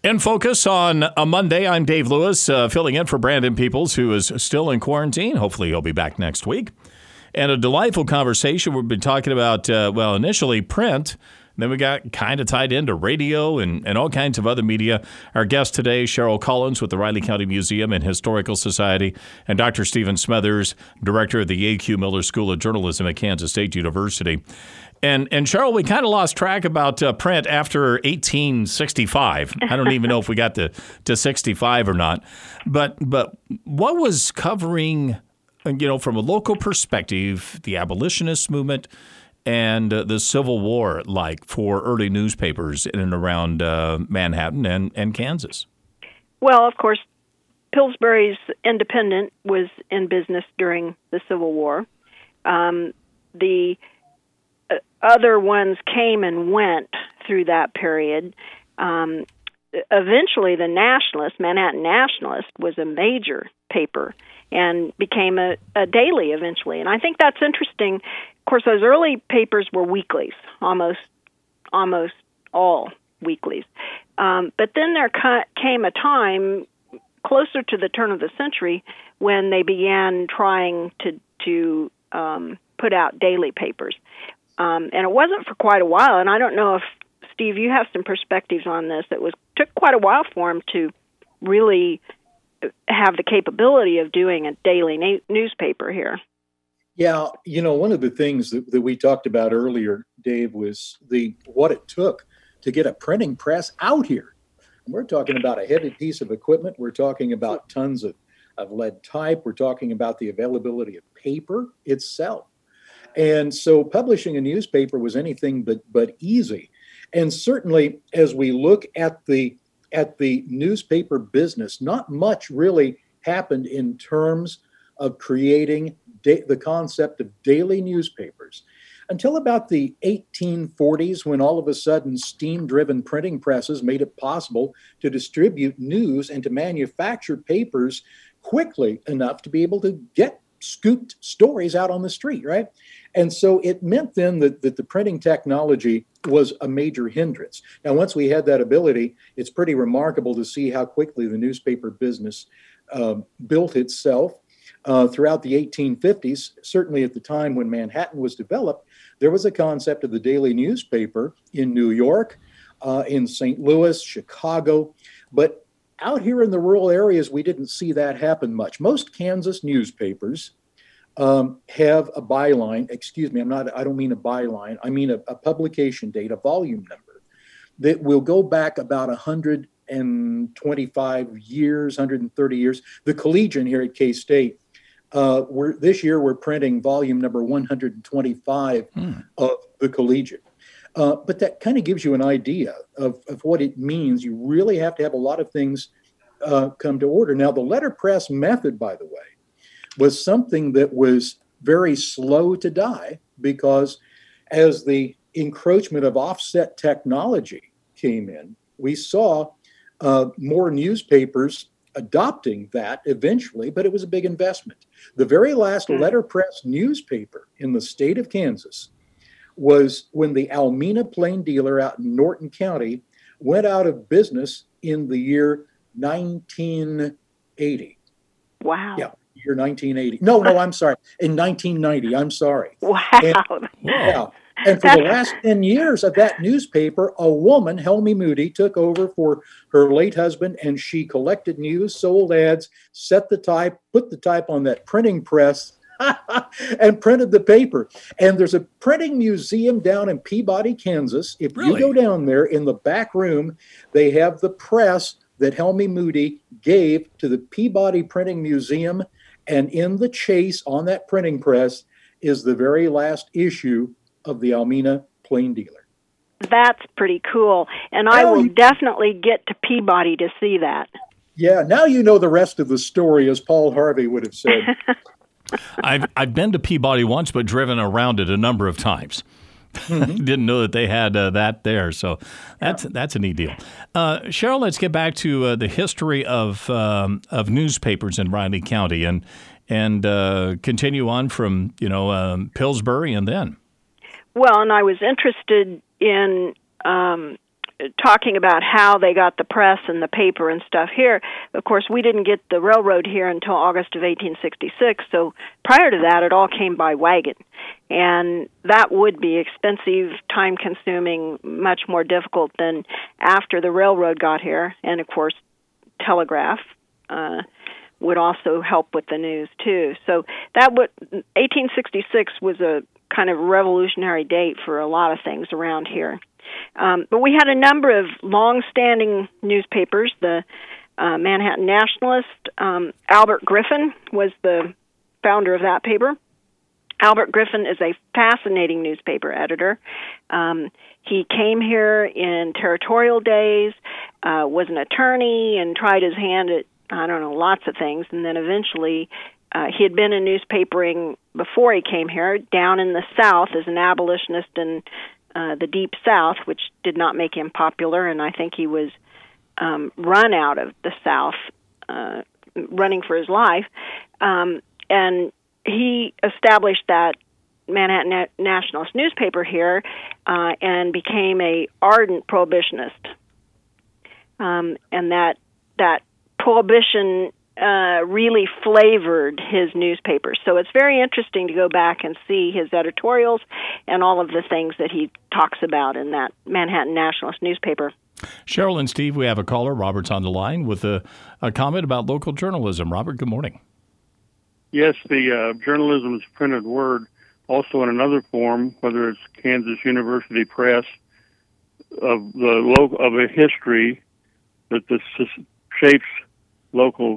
In Focus on a Monday, I'm Dave Lewis, filling in for Brandon Peoples, who is still in quarantine. Hopefully he'll be back next week. And a delightful conversation. We've been talking about, initially print. Then we got kind of tied into radio and all kinds of other media. Our guest today, Cheryl Collins with the Riley County Museum and Historical Society, and Dr. Stephen Smethers, director of the A.Q. Miller School of Journalism at Kansas State University. And Cheryl, we kind of lost track about print after 1865. I don't even know if we got to 65 or not. But what was covering, from a local perspective, the abolitionist movement and the Civil War like for early newspapers in and around Manhattan and Kansas? Well, of course, Pillsbury's Independent was in business during the Civil War. The other ones came and went through that period. Eventually, the Nationalist, Manhattan Nationalist, was a major paper and became a daily eventually. And I think that's interesting. Of course, those early papers were weeklies, almost all weeklies. But then there came a time closer to the turn of the century when they began trying to put out daily papers. And it wasn't for quite a while, and I don't know if, Steve, you have some perspectives on this. Took quite a while for them to really have the capability of doing a daily newspaper here. Yeah, one of the things that we talked about earlier, Dave, was what it took to get a printing press out here. And we're talking about a heavy piece of equipment. We're talking about tons of lead type. We're talking about the availability of paper itself. And so publishing a newspaper was anything but easy. And certainly, as we look at the newspaper business, not much really happened in terms of creating the concept of daily newspapers until about the 1840s, when all of a sudden steam-driven printing presses made it possible to distribute news and to manufacture papers quickly enough to be able to get scooped stories out on the street, right? And so it meant then that the printing technology was a major hindrance. Now, once we had that ability, it's pretty remarkable to see how quickly the newspaper business built itself throughout the 1850s. Certainly at the time when Manhattan was developed, there was a concept of the daily newspaper in New York, in St. Louis, Chicago, but out here in the rural areas, we didn't see that happen much. Most Kansas newspapers have a byline. Excuse me, I don't mean a byline. I mean a publication date, a volume number that will go back about 125 years, 130 years. The Collegian here at K-State, this year we're printing volume number 125 of the Collegian. But that kind of gives you an idea of what it means. You really have to have a lot of things come to order. Now, the letterpress method, by the way, was something that was very slow to die because as the encroachment of offset technology came in, we saw more newspapers adopting that eventually, but it was a big investment. The very last letterpress newspaper in the state of Kansas was when the Almena Plain Dealer out in Norton County went out of business in the year 1980. Wow. Yeah, year 1980. No, I'm sorry. In 1990, I'm sorry. Wow. And for the last 10 years of that newspaper, a woman, Helmy Moody, took over for her late husband, and she collected news, sold ads, set the type, put the type on that printing press, and printed the paper. And there's a printing museum down in Peabody, Kansas. If you go down there, in the back room, they have the press that Helmy Moody gave to the Peabody Printing Museum. And in the chase on that printing press is the very last issue of the Almena Plain Dealer. That's pretty cool. And I will definitely get to Peabody to see that. Yeah, now you know the rest of the story, as Paul Harvey would have said. I've been to Peabody once, but driven around it a number of times. Didn't know that they had that there, so that's a neat deal. Cheryl, let's get back to the history of newspapers in Riley County and continue on from Pillsbury and then. Well, and I was interested in talking about how they got the press and the paper and stuff here. Of course, we didn't get the railroad here until August of 1866, so prior to that, it all came by wagon. And that would be expensive, time-consuming, much more difficult than after the railroad got here. And, of course, telegraph would also help with the news, too. So 1866 was a kind of revolutionary date for a lot of things around here. But we had a number of long-standing newspapers. The Manhattan Nationalist, Albert Griffin was the founder of that paper. Albert Griffin is a fascinating newspaper editor. He came here in territorial days, was an attorney, and tried his hand at, lots of things. And then eventually he had been in newspapering before he came here, down in the South as an abolitionist in the Deep South, which did not make him popular. And I think he was run out of the South, running for his life. And he established that Manhattan Nationalist newspaper here and became a ardent prohibitionist. And that prohibition really flavored his newspapers. So it's very interesting to go back and see his editorials and all of the things that he talks about in that Manhattan Nationalist newspaper. Cheryl and Steve, we have a caller. Robert's on the line with a comment about local journalism. Robert, good morning. Yes, the journalism is printed word, also in another form, whether it's Kansas University Press, of a history that shapes local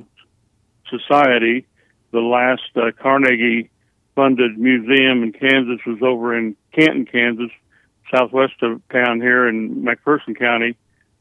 society. The last Carnegie-funded museum in Kansas was over in Canton, Kansas, southwest of town here in McPherson County.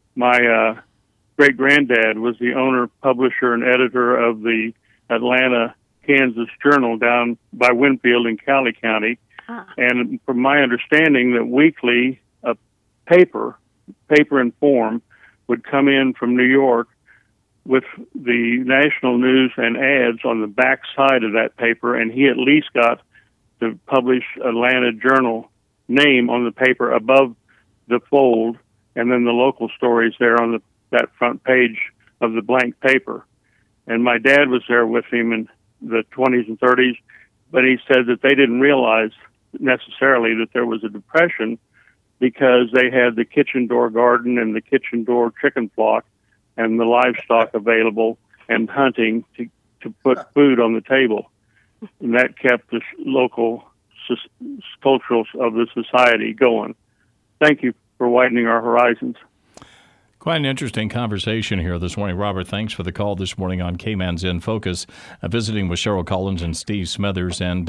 My great-granddad was the owner, publisher, and editor of the Atlanta, Kansas Journal down by Winfield in Cowley County. And from my understanding, that weekly a paper in form would come in from New York with the national news and ads on the back side of that paper, and he at least got the published Atlanta Journal name on the paper above the fold, and then the local stories there on that front page of the blank paper. And my dad was there with him in the 20s and 30s, but he said that they didn't realize necessarily that there was a depression because they had the kitchen door garden and the kitchen door chicken flock and the livestock available and hunting to put food on the table. And that kept the local cultural of the society going. Thank you for widening our horizons. Quite an interesting conversation here this morning. Robert, thanks for the call this morning on K-Man's In Focus, visiting with Cheryl Collins and Steve Smithers. And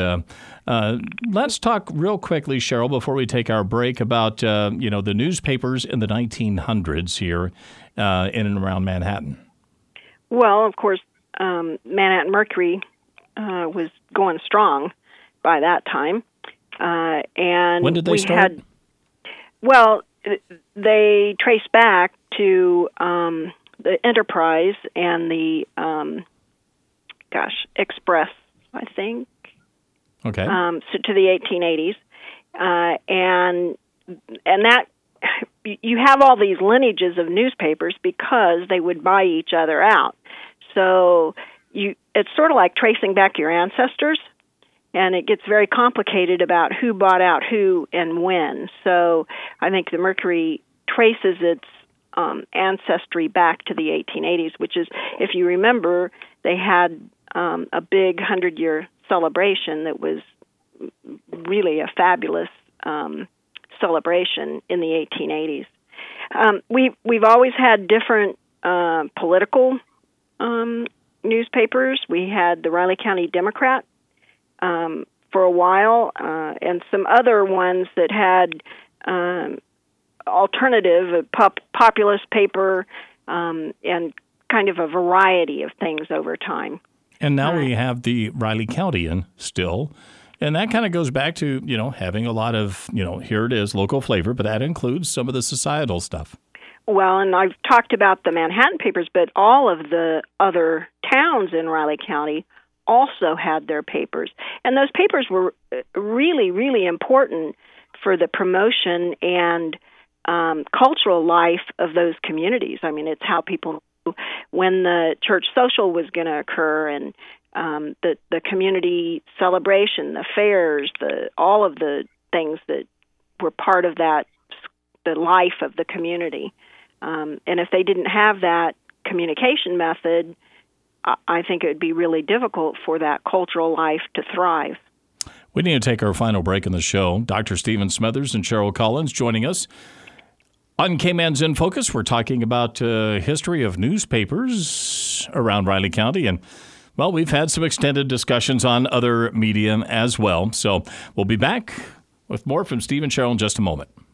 let's talk real quickly, Cheryl, before we take our break about, the newspapers in the 1900s here in and around Manhattan. Well, of course, Manhattan Mercury was going strong by that time. And when did they start? They trace back to the Enterprise and the Express, I think. Okay. So to the 1880s, and that you have all these lineages of newspapers because they would buy each other out. So it's sort of like tracing back your ancestors. And it gets very complicated about who bought out who and when. So I think the Mercury traces its ancestry back to the 1880s, which is, if you remember, they had a big 100-year celebration that was really a fabulous celebration in the 1880s. We've always had different political newspapers. We had the Riley County Democrat for a while, and some other ones that had alternative, populist paper, and kind of a variety of things over time. And now we have the Riley Countian still, and that kind of goes back to, having a lot of, here it is, local flavor, but that includes some of the societal stuff. Well, and I've talked about the Manhattan papers, but all of the other towns in Riley County also had their papers. And those papers were really, really important for the promotion and cultural life of those communities. I mean, it's how people knew when the church social was going to occur, and the community celebration, the fairs, all of the things that were part of that, the life of the community. And if they didn't have that communication method, I think it would be really difficult for that cultural life to thrive. We need to take our final break in the show. Dr. Stephen Smethers and Cheryl Collins joining us. On K-Man's In Focus, we're talking about history of newspapers around Riley County. And, well, we've had some extended discussions on other media as well. So we'll be back with more from Steve and Cheryl in just a moment.